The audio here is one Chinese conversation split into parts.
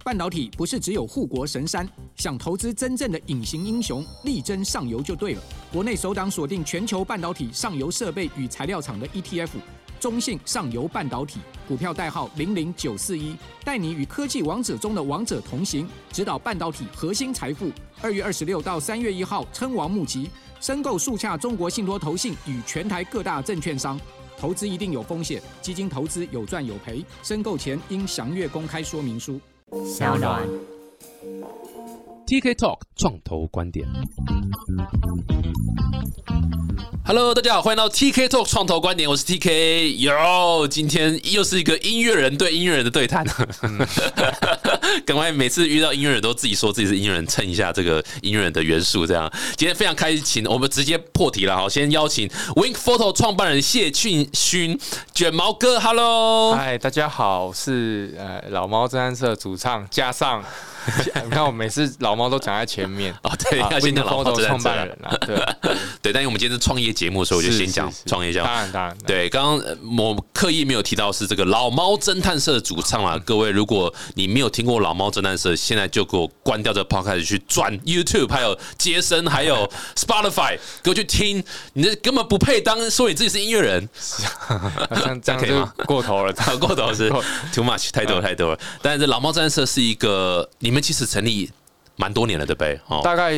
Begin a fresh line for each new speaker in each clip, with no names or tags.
半导体不是只有护国神山，想投资真正的隐形英雄，力争上游就对了。国内首档锁定全球半导体上游设备与材料厂的 ETF， 中信上游半导体，股票代号00941，带你与科技王者中的王者同行，指导半导体核心财富。2月26到3月1号称王募集，申购速洽中国信托投信与全台各大证券商。投资一定有风险，基金投资有赚有赔，申购前应详阅公开说明书。
小暖
TK Talk 创投观点。Hello， 大家好，欢迎到 TK Talk 创投观点，我是 TK。哟，今天又是一个音乐人对音乐人的对谈。赶快每次遇到音乐人都自己说自己是音乐人，蹭一下这个音乐人的元素。这样，今天非常开心，我们直接破题了。好，先邀请 Wink Photo 创办人谢庆勋卷毛哥。Hello，
嗨，大家好，我是老猫侦探社主唱，加上。你看我每次老猫都讲在前面
哦，对，要先讲老猫
创办人啊，对
对，但因为我们今天是创业节目，所以我就先讲创业项目。
当然，
对，刚刚我刻意没有提到是这个老猫侦探社的主唱啦。各位，如果你没有听过老猫侦探社，现在就给我关掉这 podcast 去转 YouTube， 还有接生，还有 Spotify， 给我去听。你这根本不配当说你自己是音乐人，
这样可以吗？过头了，
过头是 too much， 太多了。但是老猫侦探社是一个你们其实成立蛮多年了，对不对？
大概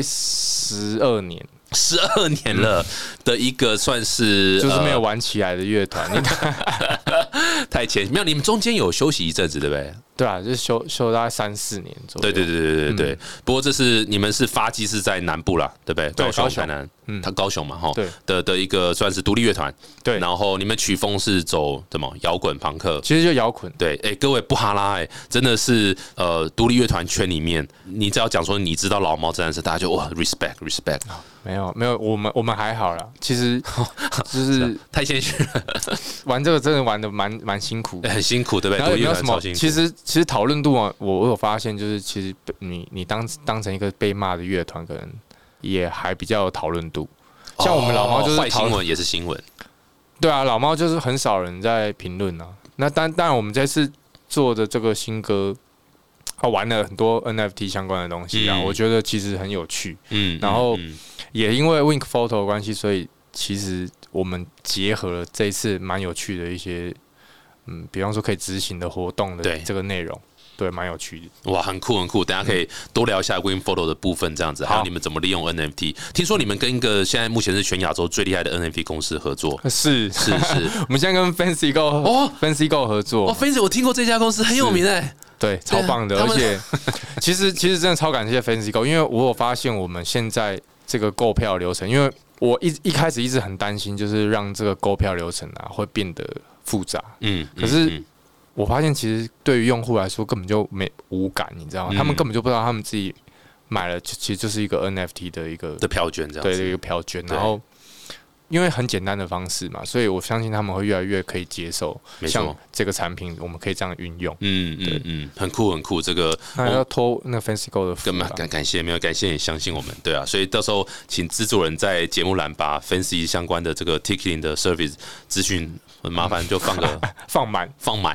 12年。
12年了的一个算是
就是没有玩起来的乐团，
太前没有，你们中间有休息一阵子，对不对？
对啊，就是休大概3-4年左右。
对。不过这是你们是发迹是在南部啦，对不对？高雄、台南，他高雄嘛，哈，的一个算是独立乐团。对，然后你们曲风是走什么摇滚、朋克？
其实就摇滚。
对，各位不哈拉，真的是独立乐团圈里面，你只要讲说你知道老猫侦探社，大家就哇 respect。
没有，我们还好啦。其实就是
太谦虚了，
玩这个真的玩的蛮辛苦，
很辛苦，对不对？
然后有没有什么？其实讨论度啊，我有发现，就是其实你当成一个被骂的乐团，可能也还比较有讨论度。像我们老猫就是
坏新闻也是新闻，
对啊，老猫就是很少人在评论啊。那当然，我们这次做的这个新歌。玩了很多 NFT 相关的东西啊，我觉得其实很有趣。然后也因为 Wink Photo 的关系，所以其实我们结合了这一次蛮有趣的一些，比方说可以执行的活动的这个内容，对，蛮有趣的。
哇，很酷！大家可以多聊一下 Wink Photo 的部分，这样子，还有你们怎么利用 NFT。听说你们跟一个现在目前是全亚洲最厉害的 NFT 公司合作，
是，我们现在跟 Fancy Go 合作。
Fancy 我听过这家公司很有名哎。
对，超棒的，而且其实真的超感谢 Fancy Go， 因为我有发现我们现在这个购票流程，因为我一开始一直很担心，就是让这个购票流程啊会变得复杂。可是我发现其实对于用户来说根本就无感，你知道吗？他们根本就不知道他们自己买了，其实就是一个 NFT 的一个
票券这样子，
对，一个票券，然后。因为很简单的方式嘛，所以我相信他们会越来越可以接受，像这个产品，我们可以这样运用。
很酷。这个
要托那个 Fancy Go 的福，
感谢，没有感谢你相信我们，对啊，所以到时候请制作人在节目栏把 Fancy 相关的这个 ticketing 的 service 资讯，很麻烦就放个放满，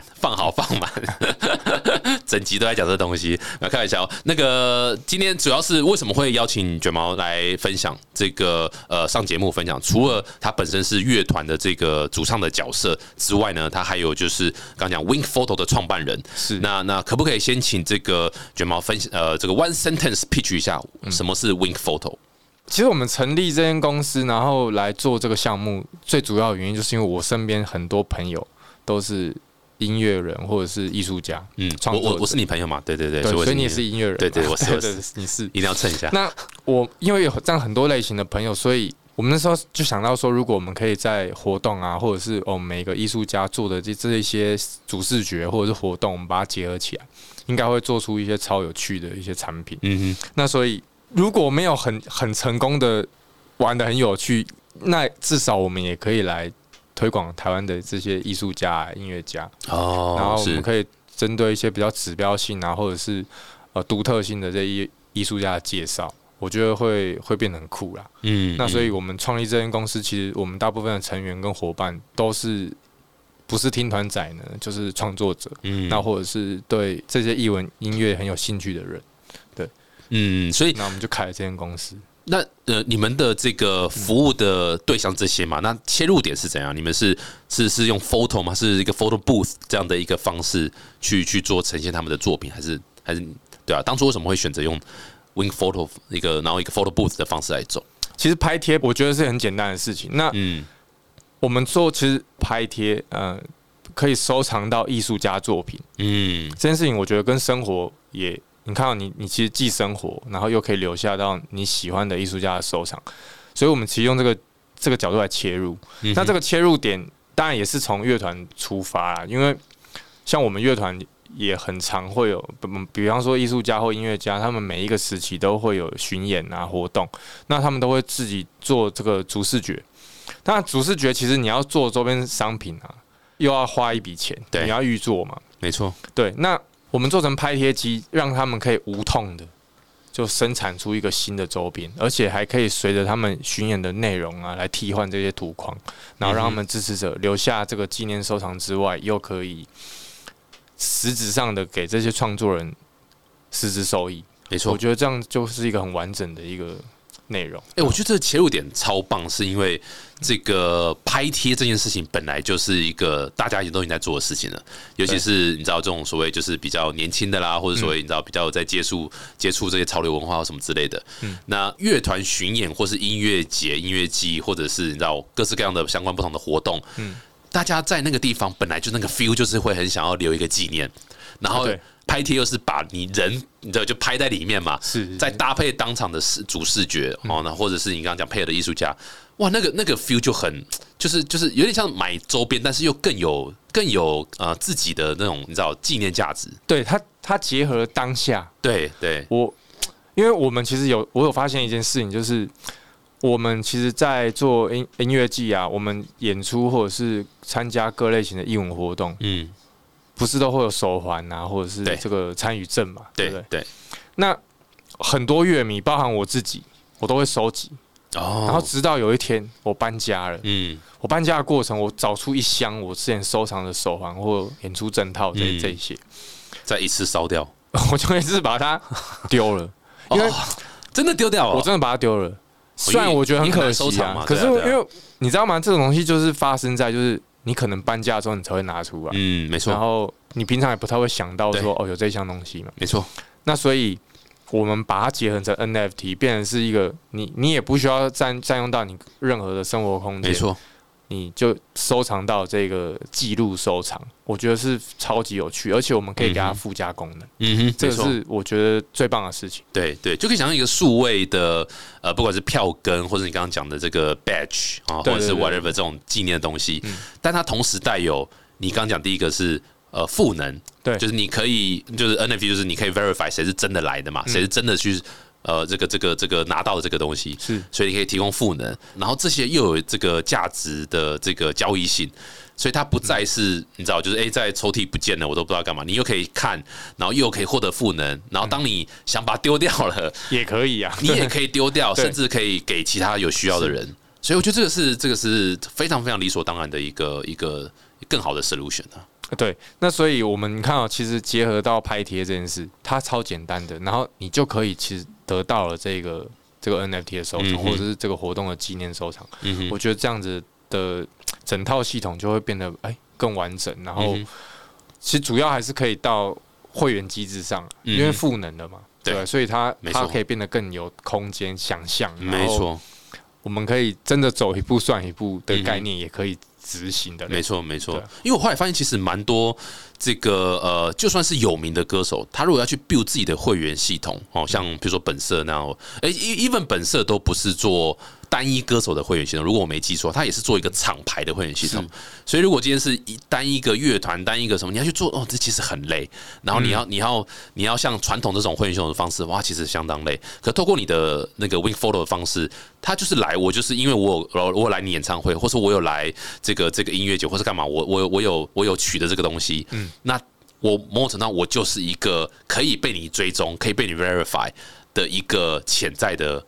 整集都在讲这东西，开玩笑。那个今天主要是为什么会邀请卷毛来分享这个上节目分享，除了他本身是乐团的这个主唱的角色之外呢，他还有就是刚讲 Wink Photo 的创办人。是那可不可以先请这个卷毛分这个 one sentence pitch 一下什么是 Wink Photo？
其实我们成立这间公司，然后来做这个项目，最主要的原因就是因为我身边很多朋友都是音乐人或者是艺术家。
我是你朋友嘛？对，
所以你也是音乐人。
对，我是，
你是，
一定要蹭一下。
那我因为有这样很多类型的朋友，所以我们那时候就想到说，如果我们可以在活动啊，或者是每个艺术家做的这一些主视觉或者是活动，我们把它结合起来，应该会做出一些超有趣的一些产品。那所以如果没有很成功的玩得很有趣，那至少我们也可以来推广台湾的这些艺术家、音乐家。然后我们可以针对一些比较指标性啊，或者是独特性的这些艺术家的介绍。我觉得会变得很酷啦。那所以我们创立这间公司，其实我们大部分的成员跟伙伴都是不是听团仔呢，就是创作者，那或者是对这些艺文音乐很有兴趣的人，对，
所以
那我们就开了这间公司。
那你们的这个服务的对象这些嘛，那切入点是怎样？你们是用 photo 吗？是一个 photo booth 这样的一个方式去做呈现他们的作品，还是对啊？当初为什么会选择用 Wing Photo 然后一个 photo booth 的方式来走？
其实拍贴我觉得是很简单的事情。那我们做其实拍贴，可以收藏到艺术家作品，这件事情我觉得跟生活也。你看到你其实既生活，然后又可以留下到你喜欢的艺术家的收藏，所以我们其实用这个角度来切入。那这个切入点当然也是从乐团出发啦，因为像我们乐团也很常会有，比方说艺术家或音乐家，他们每一个时期都会有巡演啊活动，那他们都会自己做这个主视觉。当然主视觉其实你要做周边商品啊，又要花一笔钱，你要预做嘛，
没错，
对，那。我们做成拍贴机，让他们可以无痛的就生产出一个新的周边，而且还可以随着他们巡演的内容啊来替换这些图框，然后让他们支持者留下这个纪念收藏之外，又可以实质上的给这些创作人实质收益。
没错，
我觉得这样就是一个很完整的一个内容。
我觉得这个切入点超棒，是因为这个拍贴这件事情本来就是一个大家也都已经在做的事情了，尤其是你知道这种所谓就是比较年轻的啦，或者所谓你知道比较有在接触这些潮流文化或什么之类的。那乐团巡演或是音乐节、音乐季，或者是你知道各式各样的相关不同的活动，大家在那个地方本来就那个 feel 就是会很想要留一个纪念，然后。拍贴又是把你人，你知道就拍在里面嘛，再搭配当场的主视觉哦，那或者是你刚刚讲配合的艺术家，哇，那个 feel 就很就是有点像买周边，但是又更有自己的那种你知道纪念价值。
对，它结合了当下。
对，
因为我们其实我有发现一件事情，就是我们其实，在做音乐季啊，我们演出或者是参加各类型的艺文活动，不是都会有手环啊，或者是这个参与证嘛，对不对？
对。
那很多乐迷，包含我自己，我都会收集。然后直到有一天我搬家了，我搬家的过程，我找出一箱我之前收藏的手环或演出证套这一些，
再一次烧掉，
我就一次把它丢了，因为
真的丢掉了，
我真的把它丢了。虽然我觉得很可惜啊，可是因为你知道吗？这种东西就是发生在就是你可能搬家之后你才会拿出来，
没错。
然后你平常也不太会想到说有这项东西嘛，
没错。
那所以我们把它结合成 NFT， 变成是一个你也不需要占用到你任何的生活空间，
没错。
你就收藏到这个记录收藏，我觉得是超级有趣，而且我们可以给它附加功能，这个是我觉得最棒的事情。
对，就可以想象一个数位的不管是票根，或者你刚刚讲的这个 badge 啊，或者是 whatever 这种纪念的东西，但它同时带有你刚刚讲第一个是赋能，对，就是你可以就是 NFT 就是你可以 verify 谁是真的来的嘛，谁是真的去。这个拿到的这个东西是，所以你可以提供赋能，然后这些又有这个价值的这个交易性，所以它不再是你知道，就是在抽屉不见了，我都不知道干嘛，你又可以看，然后又可以获得赋能，然后当你想把它丢掉了，
也可以啊，
你也可以丢掉，甚至可以给其他有需要的人，所以我觉得这个是非常非常理所当然的一个更好的 solution 啊。
对，那所以我们看其实结合到拍贴这件事，它超简单的，然后你就可以其实得到了这个 NFT 的收藏，或者是这个活动的纪念收藏。我觉得这样子的整套系统就会变得更完整，然后其实主要还是可以到会员机制上，因为赋能了嘛，对，所以它可以变得更有空间想象，
没错，
我们可以真的走一步算一步的概念，也可以执行的，
没错。因为我后来发现，其实蛮多这个就算是有名的歌手，他如果要去 build 自己的会员系统，像比如说本色那样，even 本色都不是做单一歌手的会员系统，如果我没记错，他也是做一个厂牌的会员系统。所以如果今天是单一个乐团、单一个什么，你要去做这其实很累。然后你要像传统这种会员系统的方式，哇，其实相当累。可透过你的那个 Wing Photo 的方式，他就是我就是因为我有来你演唱会，或是我有来这个音乐节，或是干嘛，我有取的这个东西，那我某种程度上我就是一个可以被你追踪、可以被你 verify 的一个潜在的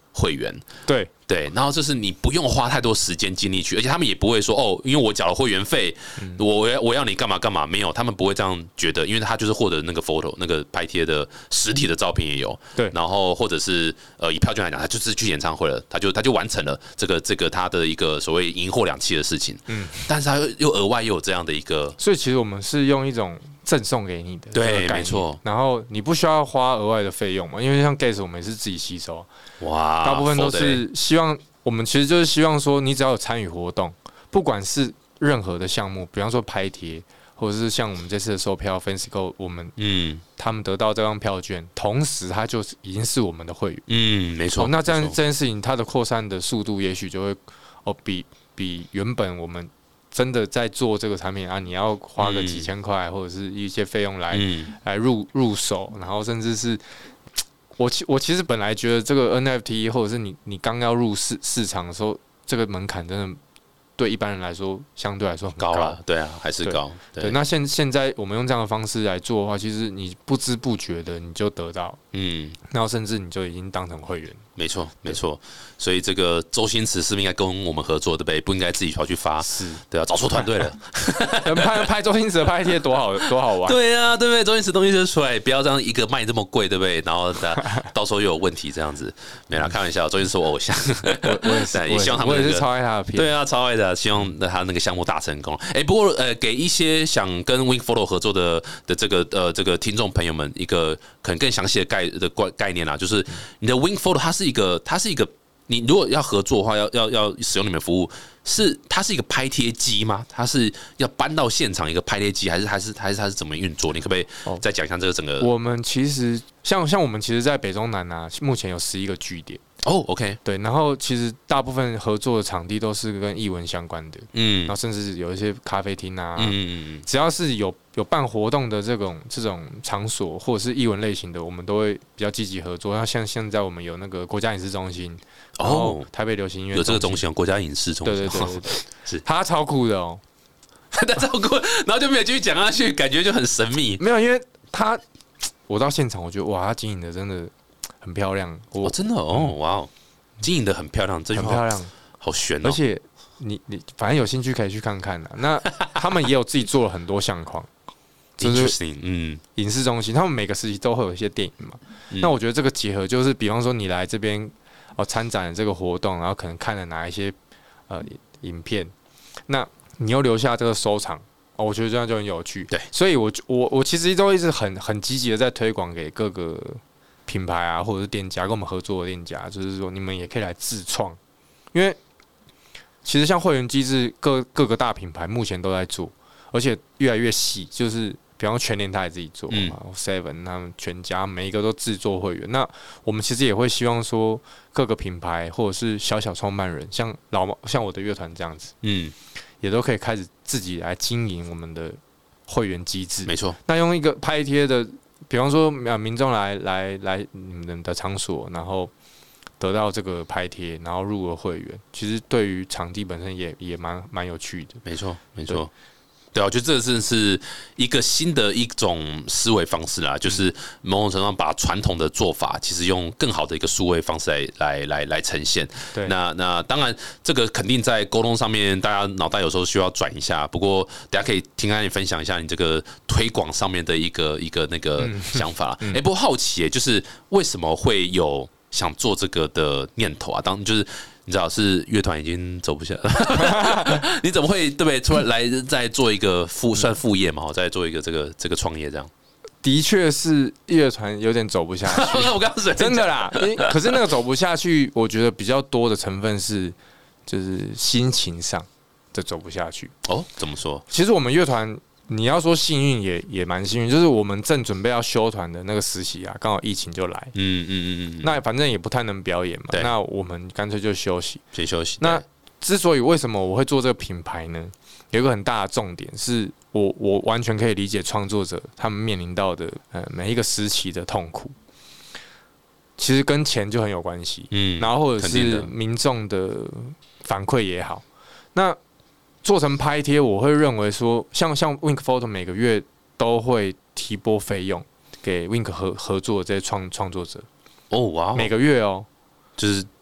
会员。
对，
然后就是你不用花太多时间精力去，而且他们也不会说哦，因为我缴了会员费，我要你干嘛干嘛，没有，他们不会这样觉得，因为他就是获得那个 photo 那个拍贴的实体的照片也有，
对，
然后或者是以票券来讲，他就是去演唱会了，他就完成了这个他的一个所谓赢货两期的事情，但是他又额外又有这样的一个，
所以其实我们是用一种赠送给你的，
对，没错，
然后你不需要花额外的费用嘛，因为像 gas 我们也是自己吸收，
哇，
大部分都是希望。我们其实就是希望说，你只要有参与活动，不管是任何的项目，比方说拍贴，或者是像我们这次的售票 Fansgo， 我们他们得到这张票券，同时他就已经是我们的会员，
没错。
那这件事情，它的扩散的速度也许就会比原本我们真的在做这个产品啊，你要花个几千块或者是一些费用来入手，然后甚至是。我其实本来觉得这个 NFT 或者是你刚要入市场的时候，这个门槛真的对一般人来说相对来说很高
了，对啊，还是高。
对，那现在我们用这样的方式来做的话，其实你不知不觉的你就得到，然后甚至你就已经当成会员。
没错，所以这个周星驰是不是应该跟我们合作，对不对？不应该自己跑去发，对啊，找错团队了。
拍周星驰的拍贴多好玩，
对啊，对不对？周星驰东西就出来，不要这样一个卖这么贵，对不对？然后到时候又有问题这样子，没啦，开玩笑，周星驰是我偶像，也希望他们
我也是超爱他的片，
对啊，超爱的，希望他那个项目大成功。不过给一些想跟 Wink Photo 合作的这个听众朋友们一个可能更详细的概念啦，就是你的 Wink Photo 它是一个，你如果要合作的话，要使用你们服务，它是一个拍贴机吗？它是要搬到现场一个拍贴机，还是它是怎么运作？你可不可以再讲一下这个整个？
我们其实像我们其实，在北中南啊，目前有11个据点。
OK，
对，然后其实大部分合作的场地都是跟艺文相关的，然后甚至有一些咖啡厅啊，只要是有办活动的这种场所或者是艺文类型的，我们都会比较积极合作。那像现在我们有那个国家影视中心，然后台北流行音乐
有这个中心，国家影视中心，
对，是他超酷的哦，
他超酷，然后就没有继续讲下去，感觉就很神秘。
没有，因为我到现场，我觉得哇，他经营的真的。很漂亮，
真的哇哦，经营的很漂亮，这句话
很漂亮，
好悬哦。
而且你反正有兴趣可以去看看的。那他们也有自己做了很多相框，
就是
影视中心，他们每个时期都会有一些电影嘛。那我觉得这个结合就是，比方说你来这边参展这个活动，然后可能看了哪一些影片，那你又留下这个收藏。我觉得这样就很有趣。
对，
所以我其实都一直很积极的在推广给各个品牌啊，或者是店家跟我们合作的店家，就是说你们也可以来自创，因为其实像会员机制，各个大品牌目前都在做，而且越来越细，就是比方说全联他也自己做，Seven 他们全家每一个都自做会员。那我们其实也会希望说，各个品牌或者是小创办人，像我的乐团这样子，也都可以开始自己来经营我们的会员机制。
没错，
那用一个拍贴的。比方说，民众来你们的场所，然后得到这个拍贴，然后入了会员，其实对于场地本身也蛮有趣的。
没错。对啊，我觉得这真的是一个新的一种思维方式啦，就是某种程度上把传统的做法，其实用更好的一个数位方式来呈现。
对，
那当然，这个肯定在沟通上面，大家脑袋有时候需要转一下。不过，大家可以听你分享一下你这个推广上面的一个那个想法。不过好奇就是为什么会有想做这个的念头啊？就是你知道是乐团已经走不下了，你怎么会对不对？突然来再做一个算副业嘛？再做一个这个创业这样。
的确是乐团有点走不下去。
我刚刚
真的啦，可是那个走不下去，我觉得比较多的成分是就是心情上的走不下去。
怎么说？
其实我们乐团。你要说幸运也蛮幸运，就是我们正准备要休团的那个时期啊，刚好疫情就来，那反正也不太能表演嘛，那我们干脆就休息，
先休息。
那之所以为什么我会做这个品牌呢？有一个很大的重点是我完全可以理解创作者他们面临到的每一个时期的痛苦，其实跟钱就很有关系，然后或者是民众的反馈也好，那。做成拍贴，我会认为说，像 Wink Photo 每个月都会提拨费用给 Wink 合作的这些创作者。
哇！
每个月
就是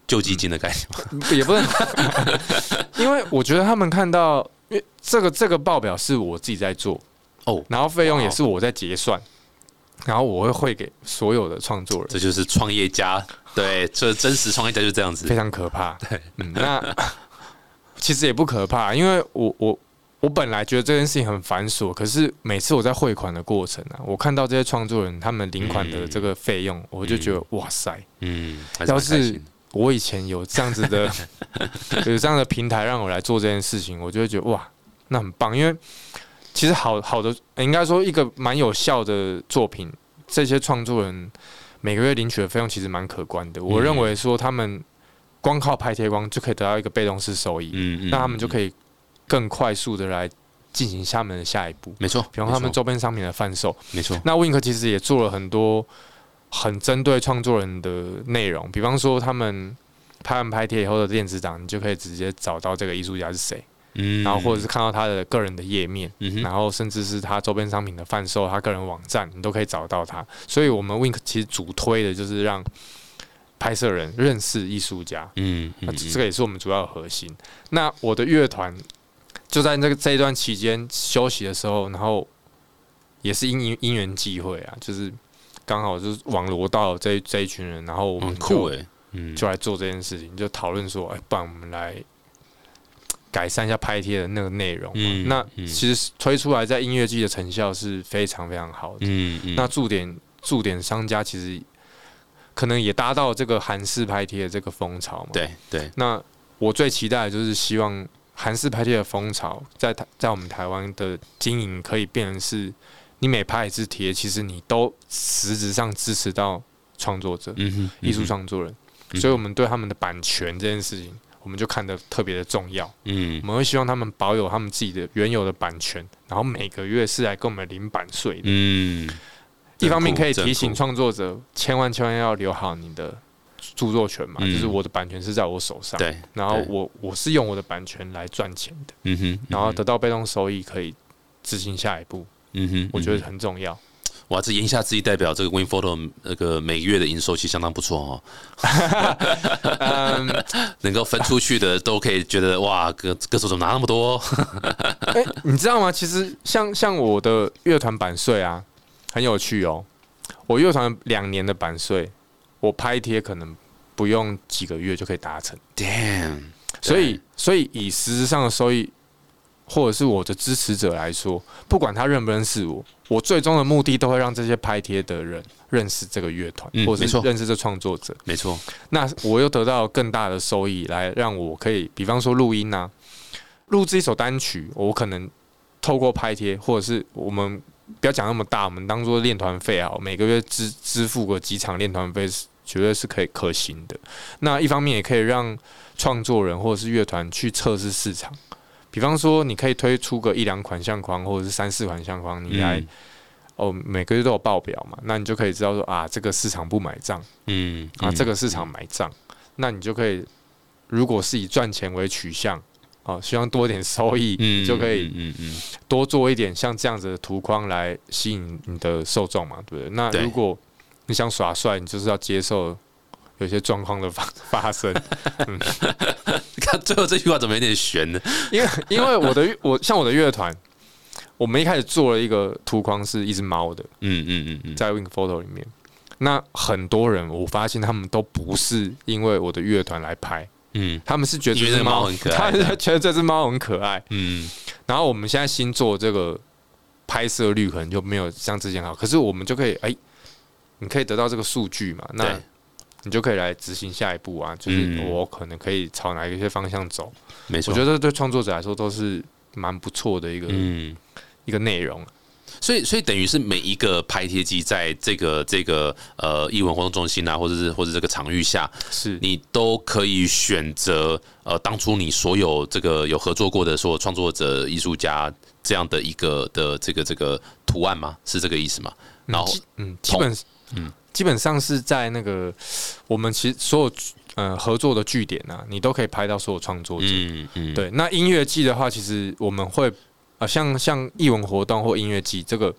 救济金的概念吗？
也不能，因为我觉得他们看到，因为这个报表是我自己在做
哦，
然后费用也是我在结算，然后我会汇给所有的创作人，
这就是创业家，对，这真实创业家就是这样子，
非常可怕。对，那其实也不可怕，因为我本来觉得这件事情很繁琐，可是每次我在汇款的过程啊，我看到这些创作人他们领款的这个费用，我就觉得哇塞，要是我以前有这样子的有这样的平台让我来做这件事情，我就会觉得哇，那很棒，因为其实好的，应该说一个蛮有效的作品，这些创作人每个月领取的费用其实蛮可观的。我认为说他们光靠拍贴光就可以得到一个被动式收益，那他们就可以更快速的来进行他们的下一步。
没错，
比方他们周边商品的贩售，
没错。
那 Wink 其实也做了很多很针对创作人的内容，比方说他们拍完拍贴以后的电子档，你就可以直接找到这个艺术家是谁。然后或者是看到他的个人的页面，然后甚至是他周边商品的贩售，他个人网站，你都可以找到他。所以我们 Wink 其实主推的就是让拍摄人认识艺术家，这个也是我们主要的核心。那我的乐团就在这一段期间休息的时候，然后也是因缘际会啊，就是刚好就是网罗到这一群人，然后我们就来做这件事情，就讨论说，不然我们来改善一下拍贴的那个内容，那其实推出来在音乐季的成效是非常非常好的。那驻点商家其实可能也达到这个韩式拍贴的这个风潮嘛。
对。
那我最期待的就是希望韩式拍贴的风潮在我们台湾的经营可以变成是，你每拍一次贴，其实你都实质上支持到创作者、艺术创作人，所以我们对他们的版权这件事情，我们就看得特别的重要。我们会希望他们保有他们自己的原有的版权，然后每个月是来跟我们领版税的。一方面可以提醒创作者，千万要留好你的著作权嘛，就是我的版权是在我手上，
对，
然后我是用我的版权来赚钱的，然后得到被动收益，可以执行下一步。我觉得很重要。
哇，这言下之意代表这个 Wink Photo 那个每个月的营收其实相当不错哦。能够分出去的都可以觉得哇，歌手怎么拿那么多？
你知道吗？其实像我的乐团版税啊，很有趣哦。我乐团2年的版税，我拍贴可能不用几个月就可以达成。
Damn！
所以以实质上的收益，或者是我的支持者来说，不管他认不认识我最终的目的都会让这些拍贴的人认识这个乐团，或者是认识这创作者。
没错。那
我又得到更大的收益，来让我可以，比方说录音啊，录制一首单曲，我可能透过拍贴，或者是我们不要讲那么大，我们当做练团费啊，每个月支付个几场练团费，绝对是可行的。那一方面也可以让创作人或者是乐团去测试市场。比方说，你可以推出个1-2款相框，或者是3-4款相框，你来每个月都有报表嘛，那你就可以知道说啊，这个市场不买账，这个市场买账，那你就可以，如果是以赚钱为取向，希望多一点收益，你就可以多做一点像这样子的图框来吸引你的受众嘛，对不对？那如果你想耍帅，你就是要接受有些状况的发生。
看最后这句话怎么有点悬呢？
因为像我的乐团，我们一开始做了一个图框是一只猫的，在 Wink Photo 里面。那很多人我发现他们都不是因为我的乐团来拍，他们是觉得这只猫很可爱，他觉得这只猫很可爱，然后我们现在新做这个拍摄率可能就没有像之前好，可是我们就可以你可以得到这个数据嘛，那你就可以来执行下一步啊，就是我可能可以朝哪一些方向走。没错，我觉得对创作者来说都是蛮不错的一个内容。
所以等于是每一个拍贴机在这个艺文活动中心啊，或者这个场域下，是你都可以选择当初你所有这个有合作过的所有创作者、艺术家这样的一个的这个图案吗？是这个意思吗？然后基本上是在那个我们其实所有合作的据点啊，你都可以拍到所有创作者。对。那音乐季的话，其实我们会像艺文活动或音乐季，这个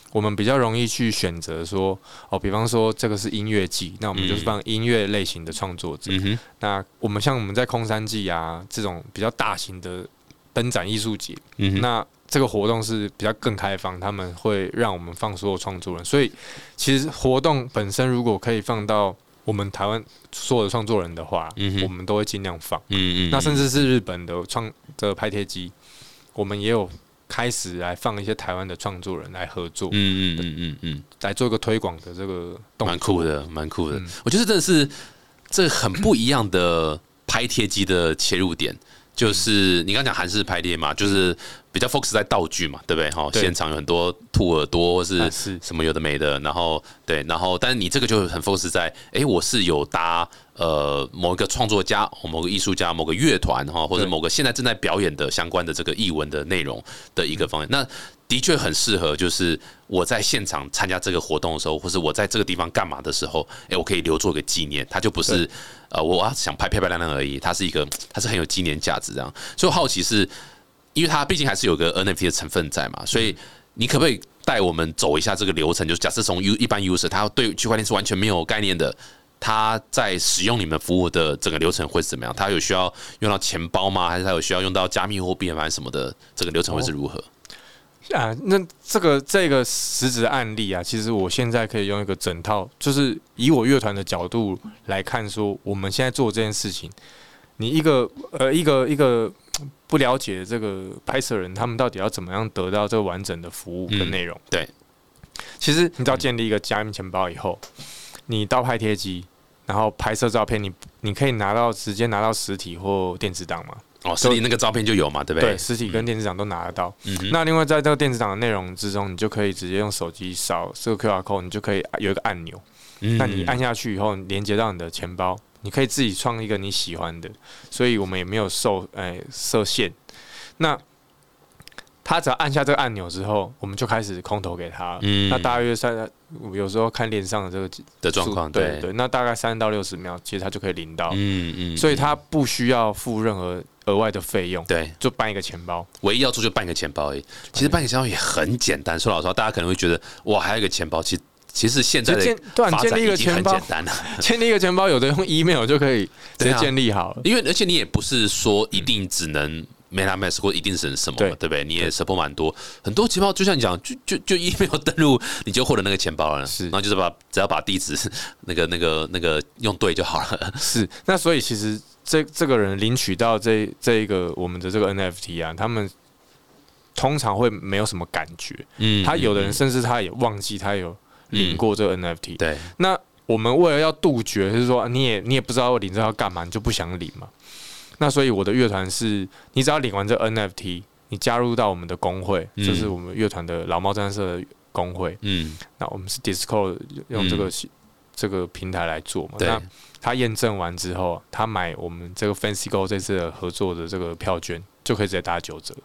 我们比较容易去选择说，比方说这个是音乐季，那我们就是放音乐类型的创作者。那我们在空山季啊这种比较大型的灯展艺术节，那这个活动是比较更开放，他们会让我们放所有创作人，所以其实活动本身如果可以放到我们台湾所有的创作人的话，我们都会尽量放。那甚至是日本的拍贴机，我们也有开始来放一些台湾的创作人来合作，来做一个推广的这个动作，
蛮酷的，蛮酷的。我觉得真的是这很不一样的拍贴机的切入点。就是你刚讲韩式拍贴嘛，就是比较 focus 在道具嘛，对不对？现场有很多兔耳朵或是什么有的没的，然后但是你这个就很 focus 在，我是有搭某一个创作家、某个艺术家、某个乐团或者某个现在正在表演的相关的这个艺文的内容的一个方面。那的确很适合，就是我在现场参加这个活动的时候，或是我在这个地方干嘛的时候，我可以留作一个纪念。它就不是我要想拍漂漂亮亮而已，它是很有纪念价值这样。所以我好奇是，因为它毕竟还是有个 NFT 的成分在嘛，所以你可不可以带我们走一下这个流程？就是假设从一般 user 他对区块链是完全没有概念的，他在使用你们服务的整个流程会是怎么样？他有需要用到钱包吗？还是他有需要用到加密货币还是什么的？这个流程会是如何？
那这个实质案例啊，其实我现在可以用一个整套，就是以我乐团的角度来看，说我们现在做这件事情，你一个不了解的这个拍摄人，他们到底要怎么样得到这个完整的服务的内容？
对，
其实你只要建立一个加密钱包以后，你到拍贴机，然后拍摄照片，你可以直接拿到实体或电子档嘛。
实体那个照片就有嘛，对不对？
对，实体跟电子档都拿得到。那另外在这个电子档的内容之中，你就可以直接用手机扫这个 QR code， 你就可以有一个按钮。那你按下去以后，连接到你的钱包，你可以自己创一个你喜欢的。所以我们也没有设限。那他只要按下这个按钮之后，我们就开始空投给他。那大约有时候看链上的这个
的状况，
对，那大概3到60秒，其实他就可以领到。所以他不需要付任何额外的费用，
对，
就办一个钱包，
唯一要做就办一个钱包而已。其实办一个钱包也很简单，说老实话，大家可能会觉得哇，还有一个钱包，其实现在的发展已经很简单了。
建立一个钱包，有的用 email 就可以直接建立好了。
而且你也不是说一定只能 MetaMask 或一定是什么，对不对？你也 support 蛮多，很多钱包就像你讲，就 email 登录，你就获得那个钱包了。然后就是只要把地址那个用对就好了。
是，那所以其实这个人领取到这一个我们的这个 NFT 啊，他们通常会没有什么感觉。他有的人甚至他也忘记他有领过这个 NFT。对，那我们为了要杜绝，就是说你也不知道领这要干嘛，你就不想领嘛。那所以我的乐团是，你只要领完这 NFT， 你加入到我们的工会，就是我们乐团的老猫战社的工会。那我们是 Discord 用这个平台来做嘛。那他验证完之后，他买我们这个 FancyGo 这次的合作的这个票券，就可以直接打9折。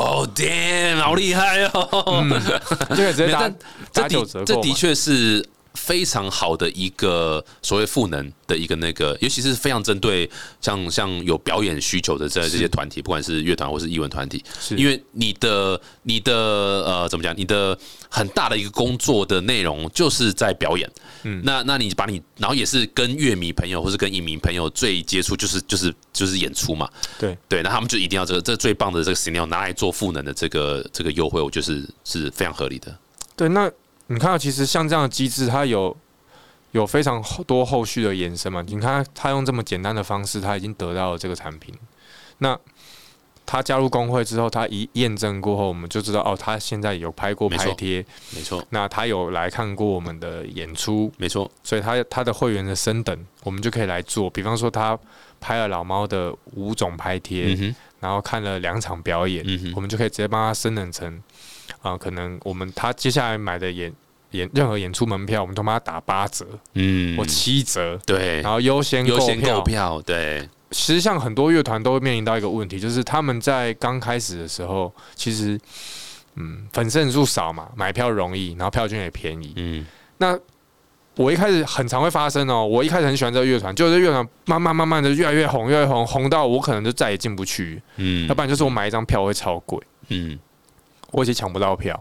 damn， 好厉害哦！
就可以直接打9折。
这的确是非常好的一个所谓赋能的一个尤其是非常针对像有表演需求的这些团体，不管是乐团或是艺文团体，因为你的怎么讲，你的很大的一个工作的内容就是在表演。那你然后也是跟乐迷朋友或是跟影迷朋友最接触，就是演出嘛。对，那他们就一定要这最棒的这个 signal 拿来做赋能的这个优惠，我觉得是非常合理的。
对，那你看到其实像这样的机制，它有非常多后续的延伸嘛？你看他用这么简单的方式，他已经得到了这个产品。那他加入工会之后，他一验证过后，我们就知道他现在有拍过拍贴，
没错。
那他有来看过我们的演出，
没错。
所以他的会员的升等，我们就可以来做。比方说，他拍了老猫的5种拍贴，然后看了2场表演，我们就可以直接帮他升等成。可能他接下来买的任何演出门票，我们都帮他打8折，或7折，
对，
然后优先购
票，对。
其实像很多乐团都会面临到一个问题，就是他们在刚开始的时候，其实粉丝人数少嘛，买票容易，然后票券也便宜。那我一开始很常会发生哦，我一开始很喜欢这个乐团，就是乐团慢慢的越来越红，红到我可能就再也进不去。要不然就是我买一张票会超贵。我已经抢不到票，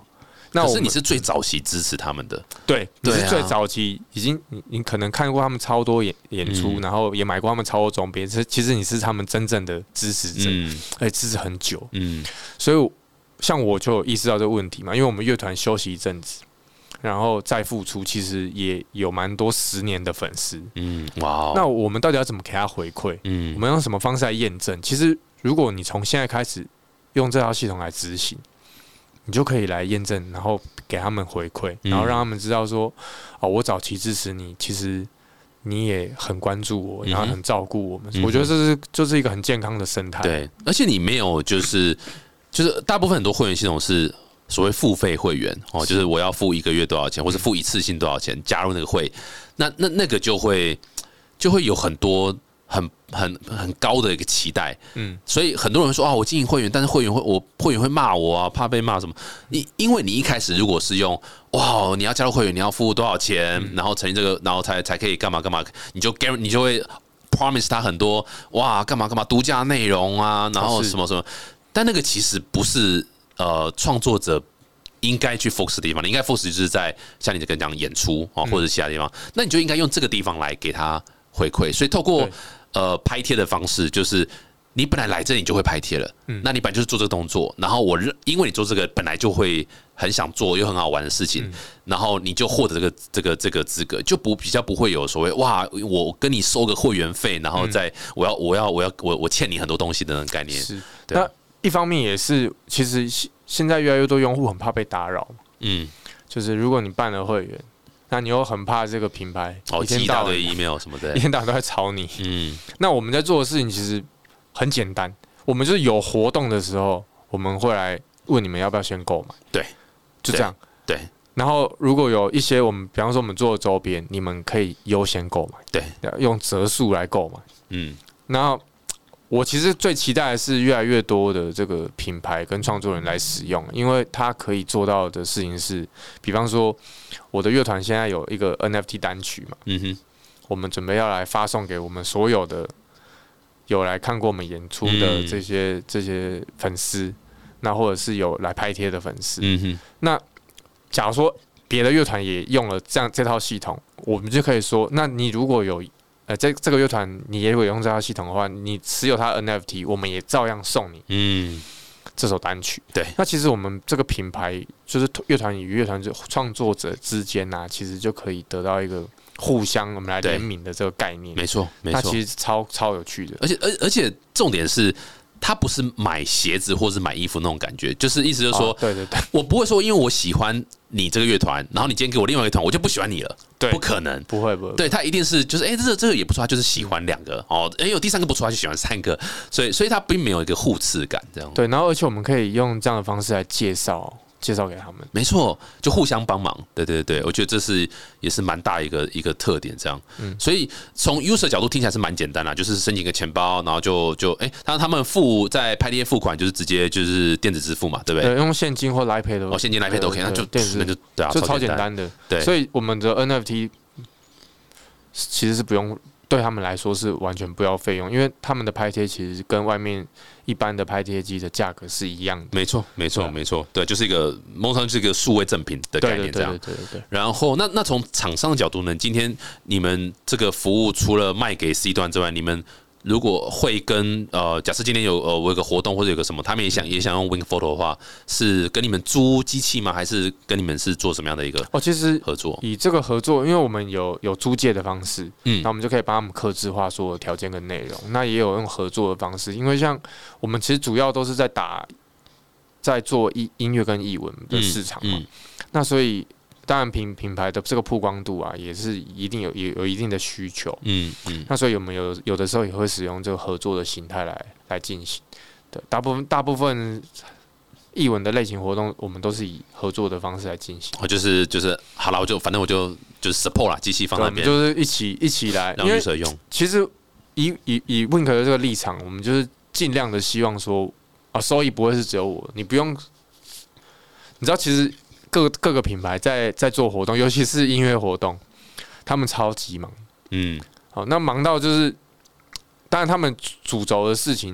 那可是你是最早期支持他们的，
对，你是最早期，已经你可能看过他们超多演出，然后也买过他们超多周边，其实你是他们真正的支持者，而且支持很久，所以像我就有意识到这个问题嘛，因为我们乐团休息一阵子。然后再复出，其实也有蛮多10年的粉丝。哇！那我们到底要怎么给他回馈？我们用什么方式来验证？其实，如果你从现在开始用这套系统来执行，你就可以来验证，然后给他们回馈，然后让他们知道说，哦，我早期支持你，其实你也很关注我，然后很照顾我们。我觉得就是一个很健康的生态。
对，而且你没有就是大部分很多会员系统是。所谓付费会员哦，就是我要付1个月多少钱，或者付一次性多少钱加入那个会，那个就会有很多很高的一个期待，所以很多人说啊，我经营会员，但是会员会骂我啊，怕被骂什么？因为你一开始如果是用哇，你要加入会员，你要付多少钱，然后成立这个，然后才可以干嘛干嘛，你就会 promise 他很多哇，干嘛干嘛独家内容啊，然后什么什么，但那个其实不是。创作者应该去 focus 的地方，你应该 focus 就是在像你跟讲演出啊，或者其他地方，那你就应该用这个地方来给他回馈。所以透过拍贴的方式，就是你本来来这里就会拍贴了，那你本来就是做这个动作，然后因为你做这个本来就会很想做又很好玩的事情，然后你就获得这个资格，就比较不会有所谓哇，我跟你收个会员费，然后再我欠你很多东西的那种概念，对。
一方面也是，其实现在越来越多用户很怕被打扰，就是如果你办了会员，那你又很怕这个品牌一天到晚
email 什么的，
一天到晚都在吵你，那我们在做的事情其实很简单，我们就是有活动的时候，我们会来问你们要不要先购买，
对，
就这样，
对。
然后如果有一些我们，比方说我们做的周边，你们可以优先购买，
对，
用折数来购买，然后。我其实最期待的是越来越多的这个品牌跟创作人来使用，因为它可以做到的事情是，比方说我的乐团现在有一个 NFT 单曲嘛，我们准备要来发送给我们所有的有来看过我们演出的这些粉丝，那或者是有来拍贴的粉丝，那假如说别的乐团也用了这套系统，我们就可以说，那你如果有这个乐团你也有用这套系统的话，你持有它 NFT， 我们也照样送你这首单曲。
对，
那其实我们这个品牌就是乐团与乐团创作者之间啊，其实就可以得到一个互相我们来联名的这个概念。
没错，
那其实超有趣的，
而且重点是。他不是买鞋子或是买衣服那种感觉，就是意思就是说，
对，
我不会说因为我喜欢你这个乐团，然后你今天给我另外一个团，我就不喜欢你了，
对，
不可能，
不会，
对他一定是就是这个也不错，他就是喜欢2个哦，有第3个不错，他就喜欢3个，所以他并没有一个互斥感这样。
对，然后而且我们可以用这样的方式来介绍给他们，
没错，就互相帮忙，对，我觉得这也是蛮大一个特点，这样，所以从 user 角度听起来是蛮简单啦，就是申请个钱包，然后就他们在拍贴付款就是直接就是电子支付嘛，对不对？
对，用现金或 Line Pay 都，
现金 Line Pay 都可以，那就
电子
对啊，
就超简单的，
对，
所以我们的 NFT 其实是不用。对他们来说是完全不要费用，因为他们的拍贴其实跟外面一般的拍贴机的价格是一样的。
没错，对，就是一个某种程度是一个数位正品的概念这样。
对。
然后那从厂商的角度呢，今天你们这个服务除了卖给 C 端之外，你们如果会跟假设今天我有个活动或者有个什么，他们也想用 Wing Photo 的话，是跟你们租机器吗？还是跟你们是做什么样的一个
其实
合作？
以这个合作，因为我们有租借的方式，那我们就可以帮他们客制化所有条件跟内容。那也有用合作的方式，因为像我们其实主要都是在做音乐跟艺文的市场嘛，那所以。当然，品牌的这个曝光度啊，也是一定有一定的需求。那所以我们有的时候也会使用这个合作的形态来进行。对，大部分艺文的类型活动，我们都是以合作的方式来进行。
就是好了，反正我就是 support 啦，机器放那边，
就是一起来
让 user 用。
其实以 Wink 的这个立场，我们就是尽量的希望说收益不会是只有我，你不用，你知道其实。各个品牌在做活动，尤其是音乐活动，他们超级忙。好，那忙到就是，当然他们主轴的事情，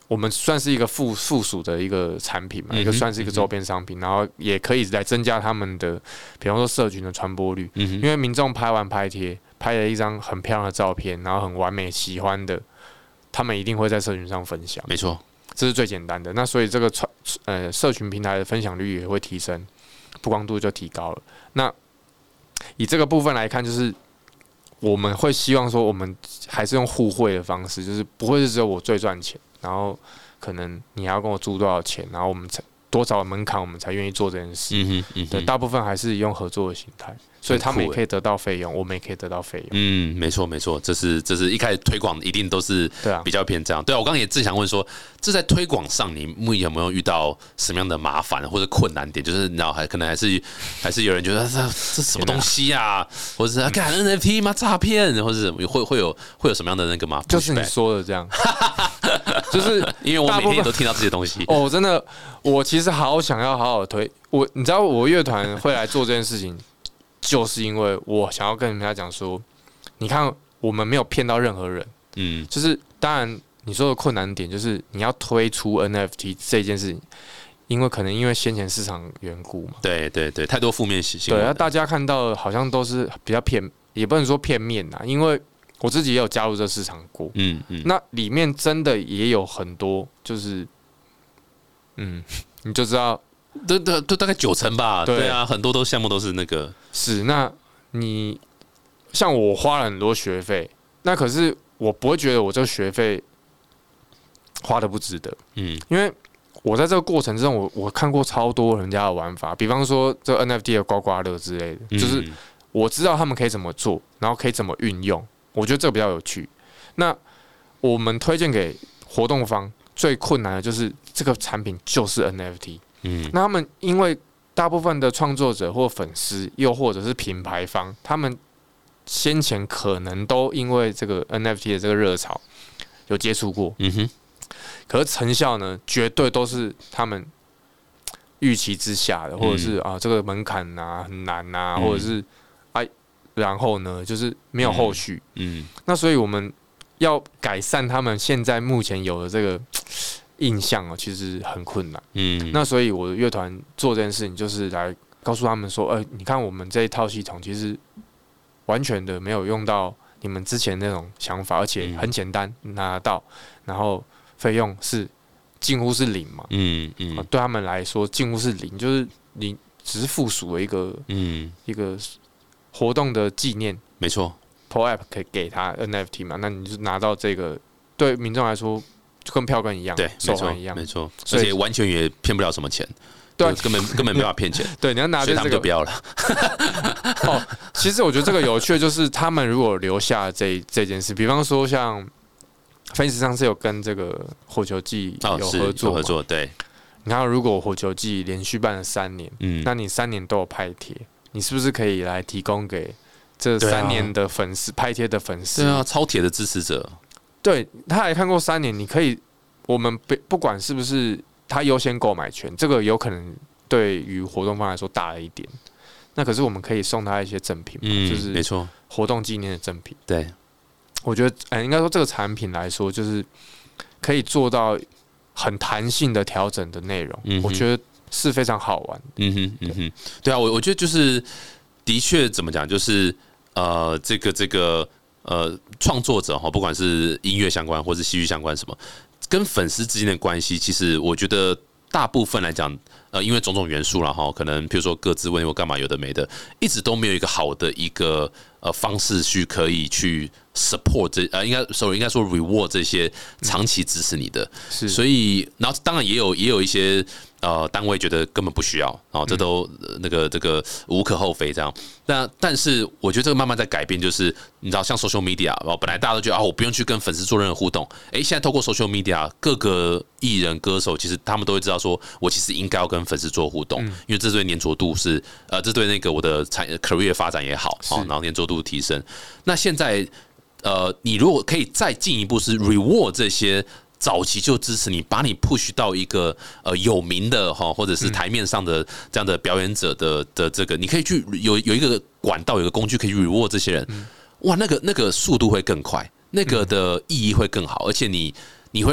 我们算是一个附属的一个产品嘛，一个算是一个周边商品，然后也可以来增加他们的，比方说社群的传播率。因为民众拍完拍贴，拍了一张很漂亮的照片，然后很完美喜欢的，他们一定会在社群上分享。
没错，
这是最简单的。那所以这个社群平台的分享率也会提升，曝光度就提高了。那以这个部分来看，就是我们会希望说，我们还是用互惠的方式，就是不会是只有我最赚钱，然后可能你还要跟我租多少钱，然后我们才多少的门槛，我们才愿意做这件事。对，大部分还是用合作的心态，所以他们也可以得到费用，我们也可以得到费用。
没错没错，这是一开始推广一定都是比较偏这样。对啊，我刚刚也正想问说，这在推广上你有没有遇到什么样的麻烦或者困难点？就是你知道，可能还是有人觉得这什么东西啊，或者是干 NFT 吗？诈骗，或者是会有什么样的那个吗？
就是你说的这样。就是
因为我每天都听到这些东西
哦，真的，我其实好想要好好推你知道我乐团会来做这件事情，就是因为我想要跟人家讲说，你看我们没有骗到任何人，就是当然你说的困难点就是你要推出 NFT 这件事情，因为先前市场缘故嘛，
对，太多负面新闻，
对，大家看到好像都是比较也不能说片面啦，因为我自己也有加入这市场过，那里面真的也有很多，就是，你就知道，
都大概90%吧，对啊，很多项目都是那个。
是，那你像我花了很多学费，那可是我不会觉得我这个学费花的不值得，因为我在这个过程之中，我看过超多人家的玩法，比方说这 NFT 的刮刮乐之类的，就是我知道他们可以怎么做，然后可以怎么运用。我觉得这个比较有趣。那我们推荐给活动方最困难的就是这个产品就是 NFT。那他们因为大部分的创作者或粉丝，又或者是品牌方，他们先前可能都因为这个 NFT 的这个热潮有接触过。可是成效呢，绝对都是他们预期之下的，或者是这个门槛啊很难啊，或者是然后呢，就是没有后续。那所以我们要改善他们现在目前有的这个印象其实很困难。那所以我的乐团做这件事情，就是来告诉他们说，你看我们这一套系统其实完全的没有用到你们之前那种想法，而且很简单拿得到，然后费用是近乎是零嘛。对他们来说近乎是零，就是你只是附属的一个活动的纪念，
没错
，Pro App 可以给他 NFT 嘛？那你就拿到这个，对民众来说就跟票根一样，
对，
手环一样，
没错，而且完全也骗不了什么钱，对，根本没办法骗钱。
对，你要拿着这个，
他们就不要了。
其实我觉得这个有趣的就是，他们如果留下这件事，比方说像分析上次有跟这个火球季有合作，
对。
你看，如果火球季连续办了3年，那你3年都有拍贴。你是不是可以来提供给这3年的粉丝拍贴的粉丝？
对啊，超铁的支持者。
对，他来看过3年，你可以，我们不管是不是他优先购买权，这个有可能对于活动方来说大了一点。那可是我们可以送他一些赠品，就是
没错，
活动纪念的赠品。
对，
我觉得，应该说这个产品来说，就是可以做到很弹性的调整的内容。我觉得是非常好玩的。
对啊，我觉得就是的确怎么讲，就是这个创作者不管是音乐相关或是戏剧相关什么，跟粉丝之间的关系，其实我觉得大部分来讲，因为种种元素啦可能比如说各自问我干嘛有的没的，一直都没有一个好的一个方式去可以去 support 应该说 reward 这些长期支持你的，所以然后当然也有一些单位觉得根本不需要，这都这个无可厚非这样。但是我觉得这个慢慢在改变，就是你知道像 social media， 本来大家都觉得我不用去跟粉丝做任何互动，现在透过 social media， 各个艺人歌手其实他们都会知道说，我其实应该要跟粉丝做互动，因为这对粘着度是这对那个我的career 发展也好，然后粘着度提升。那现在你如果可以再进一步是 reward 这些早期就支持你，把你 push 到一个有名的或者是台面上的这样的表演者的这个，你可以去有一个管道，有一个工具可以 reward 这些人，哇，那个速度会更快，那个的意义会更好，而且你会让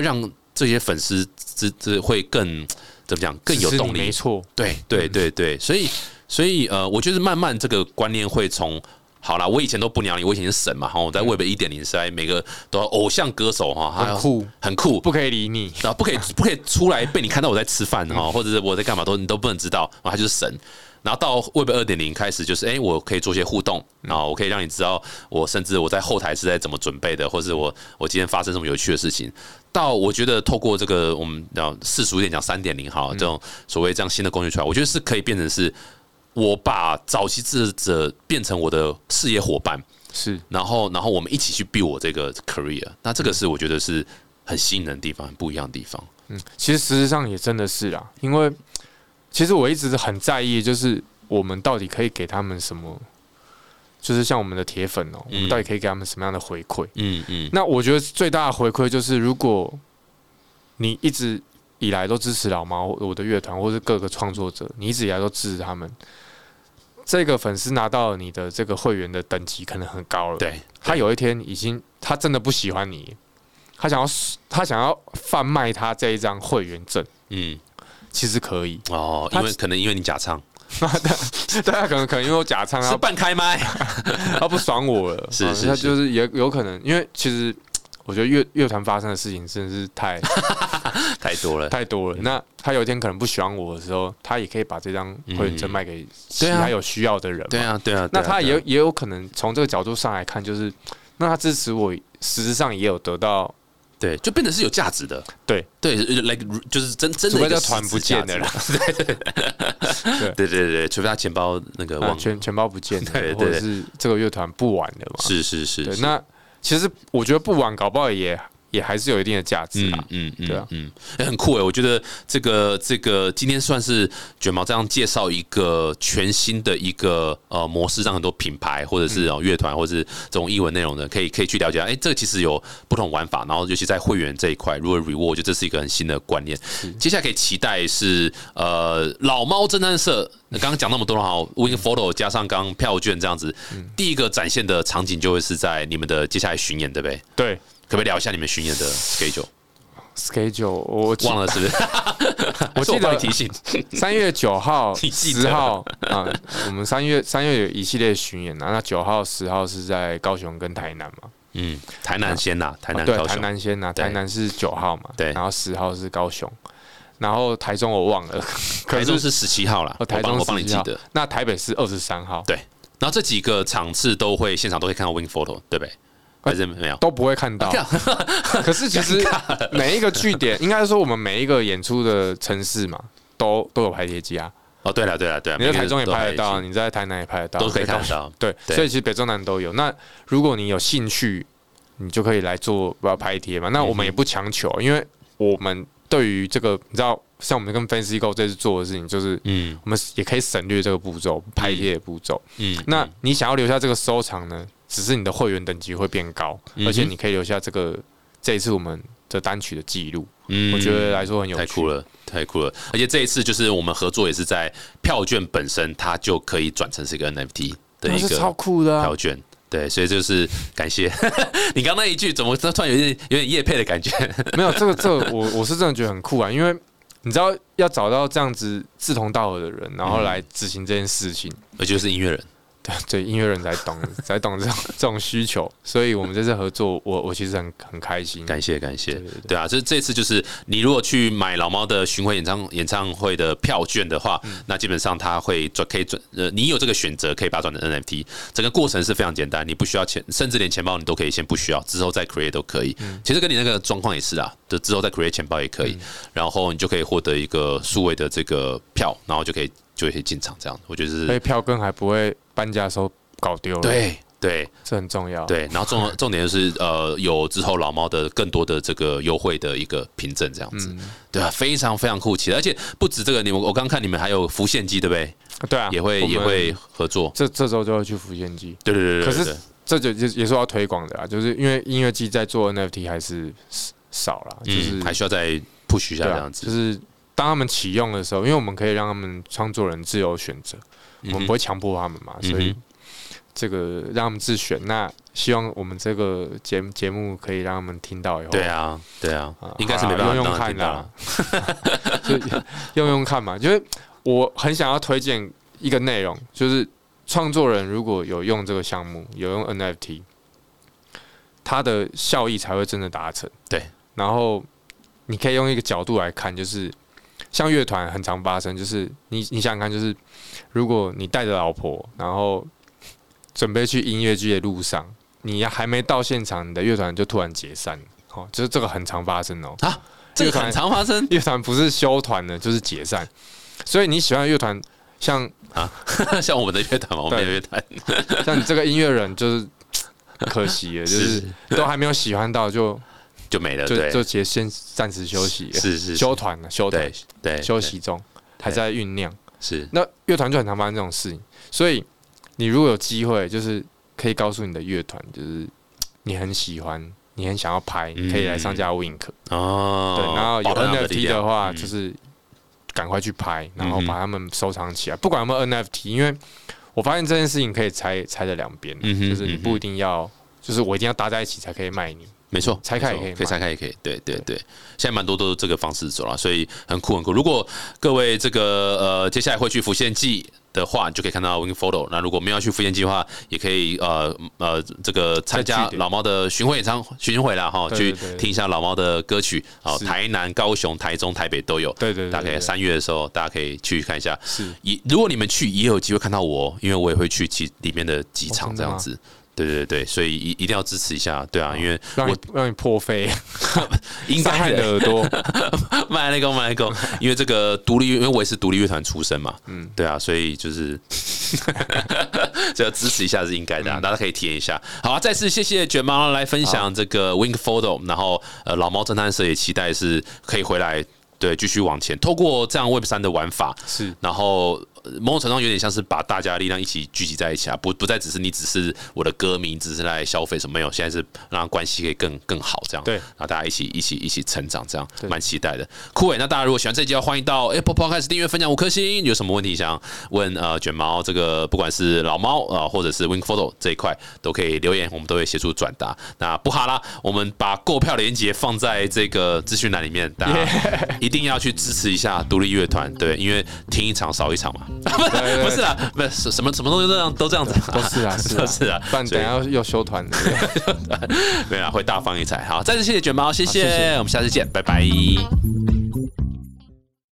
这些粉丝会更怎么讲，更有动力。
没错，
对，所以我觉得慢慢这个观念会从。好啦，我以前都不鸟你，我以前是神嘛，我在 Web 1.0时代，每个都要偶像歌手很酷，
不可以理你，
然后不可以出来被你看到我在吃饭或者是我在干嘛你都不能知道，然后他就是神。然后到 Web 2.0开始，就是我可以做些互动，然后我可以让你知道我甚至我在后台是在怎么准备的，或者我今天发生什么有趣的事情。到我觉得透过这个我们要世俗一点讲3.0这种所谓这样新的工具出来，我觉得是可以变成是。我把早期制者变成我的事业伙伴，
是，
然后我们一起去 build 我这个 career， 那这个是我觉得是很吸引人的地方，很不一样的地方。
其实事实上也真的是啦，因为其实我一直很在意，就是我们到底可以给他们什么，就是像我们的铁粉我们到底可以给他们什么样的回馈？那我觉得最大的回馈就是，如果你一直以来都支持老猫，我的乐团，或是各个创作者，你一直以来都支持他们。这个粉丝拿到你的这个会员的等级可能很高了，
对，
他有一天他真的不喜欢你，他想要贩卖他这一张会员证，其实可以
因为你假唱，
对啊，可能因为我假唱，
是半开麦，
他不爽我了，
是，
他就是也有可能，因为其实。我觉得乐团发生的事情真的是太多了。那他有一天可能不喜欢我的时候，他也可以把这张会员证卖给其他有需要的人。
对啊。
那他也有可能从这个角度上来看，就是那他支持我，实质上也有得到，
对，就变得是有价值的。对，like 就是真的一个
团不见的啦。
对，除非他钱包那个
钱包不见了，或者是这个乐团不玩了嘛。
是。
对，那。其实我觉得不玩，搞不好也还是有一定的价值啊。对啊，
很酷我觉得这个今天算是卷毛这样介绍一个全新的一个模式，让很多品牌或者是乐团或者是这种艺文内容的可以去了解。这个其实有不同玩法，然后尤其在会员这一块，如果 reward， 我觉得这是一个很新的观念。接下来可以期待是老猫侦探社。刚刚讲那么多了，Win Photo 加上刚票券这样子，第一个展现的场景就会是在你们的接下来巡演，对不对？
对，
可不可以聊一下你们巡演的 schedule？
我
忘了是不是？
我记得
你提醒
3月9号、10号我们3月有一系列巡演那9号、10号是在高雄跟台南嘛。
台南先台南
对，台南先台南是9号嘛，对，然后10号是高雄。然后台中我忘了，
台中是17号啦，
台中
我帮你记得。
那台北是23号，
对。然后这几个场次现场都会看到 Win Photo， 对不对？还是没有？
都不会看到。可是其实每一个据点，应该说我们每一个演出的城市嘛，都有拍贴机啊。
对了，
你在台中也拍得到，你在台南也拍得到，
都可以看得到。
对，所以其实北中南都有。那如果你有兴趣，你就可以来做拍贴嘛。那我们也不强求，因为我们。对于这个，你知道，像我们跟 FancyGo 这次做的事情，就是我们也可以省略这个步骤，拍贴的步骤。那你想要留下这个收藏呢，只是你的会员等级会变高，而且你可以留下这一次我们的单曲的记录。我觉得来说很有趣，
太酷了！而且这一次就是我们合作也是在票券本身，它就可以转成是一个 NFT 的一个
超酷的
票券。对，所以就是感谢你刚那一句，怎么突然有点业配的感觉？
没有，这个我是真的觉得很酷啊，因为你知道要找到这样子志同道合的人，然后来执行这件事情，
而且是音乐人。
对，音乐人才懂这种需求，所以我们这次合作，我其实很开心。
感谢，对啊，这次就是你如果去买老猫的巡回演唱会的票券的话，那基本上它可以转，你有这个选择可以把它转成 NFT， 整个过程是非常简单，你不需要钱，甚至连钱包你都可以先不需要，之后再 create 都可以。其实跟你那个状况也是啊，之后再 create 钱包也可以，然后你就可以获得一个数位的这个票，然后就可以进场这样。我觉得是，
票根还不会搬家的时候搞丢了。
对，
这很重要。
对，然后重点就是有之后老猫的更多的这个优惠的一个凭证这样子，对啊，非常非常酷奇的，而且不止这个，我刚看你们还有浮现机，对不对？
对啊，
也会合作。
这周就会去浮现机。
对。
可是这就也是要推广的啦，就是因为音乐季在做 NFT 还是少啦，就是
还需要再 push 一下这样子。
就是当他们启用的时候，因为我们可以让他们创作人自由选择，我们不会强迫他们嘛，所以这个让他们自选。那希望我们这个节目可以让他们听到以后，
对啊，应该是没办法
用用看啦，就用看嘛。就是我很想要推荐一个内容，就是创作人如果有用这个项目，有用 NFT， 它的效益才会真的达成。
对，
然后你可以用一个角度来看，就是像乐团很常发生，就是你想想看，就是如果你带着老婆，然后准备去音乐剧的路上，你还没到现场，你的乐团就突然解散，哦，就是这个很常发生哦。
啊，这个很常发生，
乐团不是休团的，就是解散。所以你喜欢的乐团，像
像我们的乐团嘛，我们的乐团，
像你这个音乐人，就是可惜了，就是都还没有喜欢到就
没了，
就先暂时休息了，
是
休团了，
对，
休息中，还在酝酿。
是，
那乐团就很常发生这种事情，所以你如果有机会，就是可以告诉你的乐团，就是你很喜欢，你很想要拍，可以来上架 Wink
哦。
对，然后有 NFT 的话，就是赶快去拍，然后把它们收藏起来，不管有没有 NFT， 因为我发现这件事情可以拆的两边，就是你不一定要，就是我一定要搭在一起才可以卖你。
没错，
拆开也可以，
可以拆开也可以，对，现在蛮多都是这个方式走了，所以很酷。如果各位这个接下来会去浮现季的话，你就可以看到 Wink Photo。那如果没有去浮现季的话，也可以这个参加老猫的巡回啦哈，去听一下老猫的歌曲啊，台南、高雄、台中、台北都有。对，大家可以3月的时候，大家可以去看一下。是，如果你们去，也有机会看到我，因为我也会去里面的几场这样子。对，所以一定要支持一下，对啊，因为
让你破费，
应该
的耳朵，
卖那个，因为这个因为我也是独立乐团出身嘛，对啊，所以就是这个支持一下是应该的，大家可以体验一下。好，再次谢谢卷毛来分享这个 Wink Photo， 然后老猫侦探社也期待是可以回来。对，继续往前，透过这样 Web3 的玩法，是，然后某种程度上有点像是把大家的力量一起聚集在一起啊，不再只是你只是我的歌迷，只是来消费什么没有，现在是让关系可以更好这样，对，然后大家一起成长，这样蛮期待的。酷欸，那大家如果喜欢这集，欢迎到 Apple Podcast 订阅、分享5颗星。有什么问题想问卷毛这个，不管是老猫或者是 Wink Photo 这一块，都可以留言，我们都会协助转达。那不好啦，我们把购票连结放在这个资讯栏里面，大家一定要去支持一下独立乐团，对，因为听一场少一场嘛。不是啦，不是什么东西都这样子，
都是啊，
是啊，
不然等一下又休团了。
对啊，会大放异彩。好，再次谢谢卷毛，谢谢，我们下次见，拜拜。